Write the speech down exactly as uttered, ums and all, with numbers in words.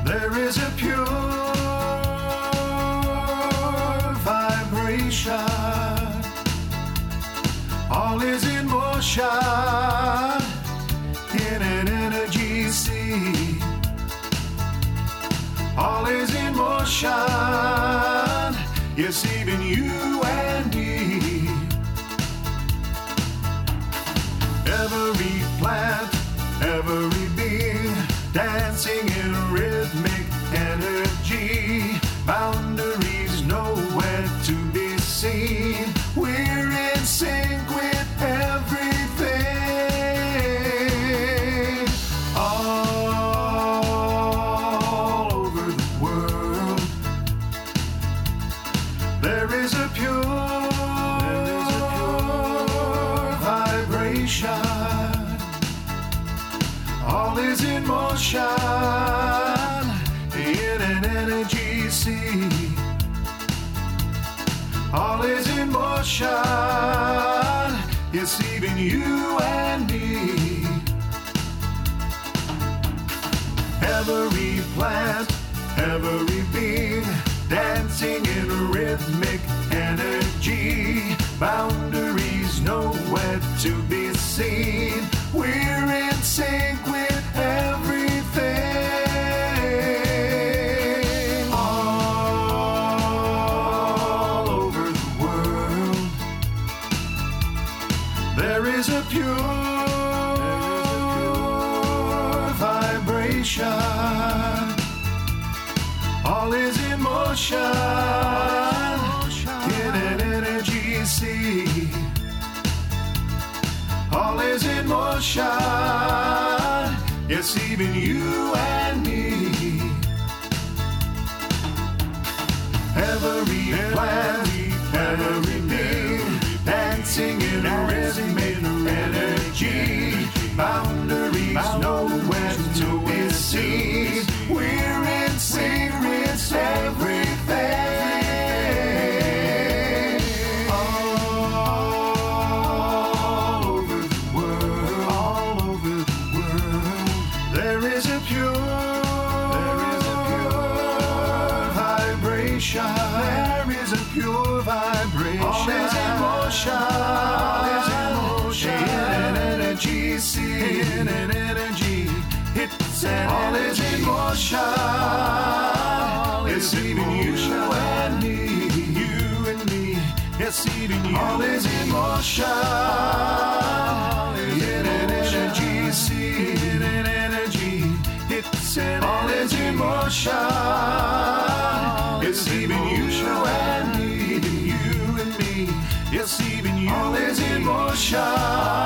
There is a pure vibration. All is in motion in an energy sea. All is in motion, yes, even you and me. Every plant, every being, dancing in rhythmic energy. Boundaries nowhere to be seen. We're in sync with everything. All over the world, there is a pure, there is a pure vibration. All is in motion in an energy sea. All is in motion, yes, even you and me. Every plant, every being, dancing in rhythmic energy. Boundaries nowhere to be seen. We're in sync with everything. All over the world, there is a pure, vibration. All is in motion in an energy sea. All is in motion, yes, even you and me. Every plant, every being, dancing in rhythmic energy. Boundaries nowhere to be seen. We're in sync with everything. All over the world, all over the world, there is a pure, there is a pure vibration. There is a pure vibration. All is in motion, all is in motion. In an energy sea, in an energy, it's an all is in motion. It's even you and me, you and me. Yes, even you. All is in motion in an energy sea, in an energy. It's an all is in motion. It's even you and me, you and me. Yes, even you. All is in motion.